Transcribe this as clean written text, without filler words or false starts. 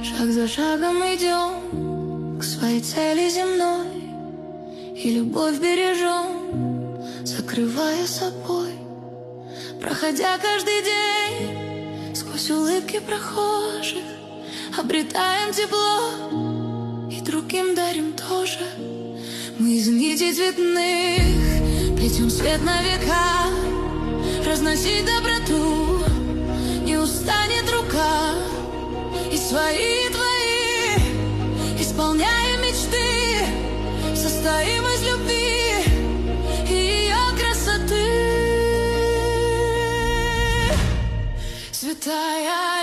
Шаг за шагом идем к своей цели земной, и любовь бережем, закрывая собой. Проходя каждый день сквозь улыбки прохожих, обретаем тепло и другим дарим тоже. Мы из нитей цветных плетем свет на века, разносить доброту не устанет рука. И свои, твои исполняем мечты, состоим из любви и ее красоты. Святая